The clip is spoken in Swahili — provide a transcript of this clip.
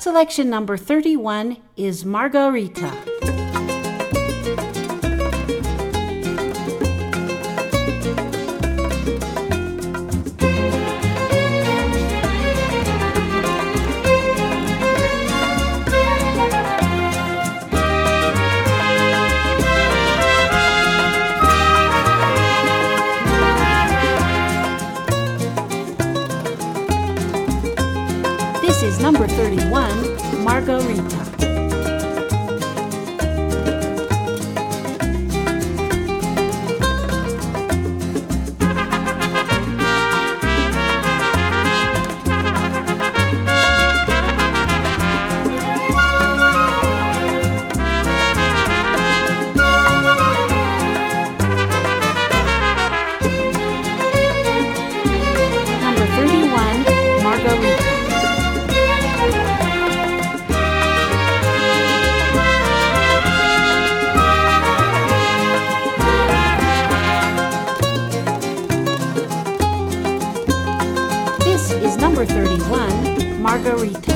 Selection number 31 is Margarita. This is number 31, Margarita. Number 31, Margarita. This is number 31, Margarita.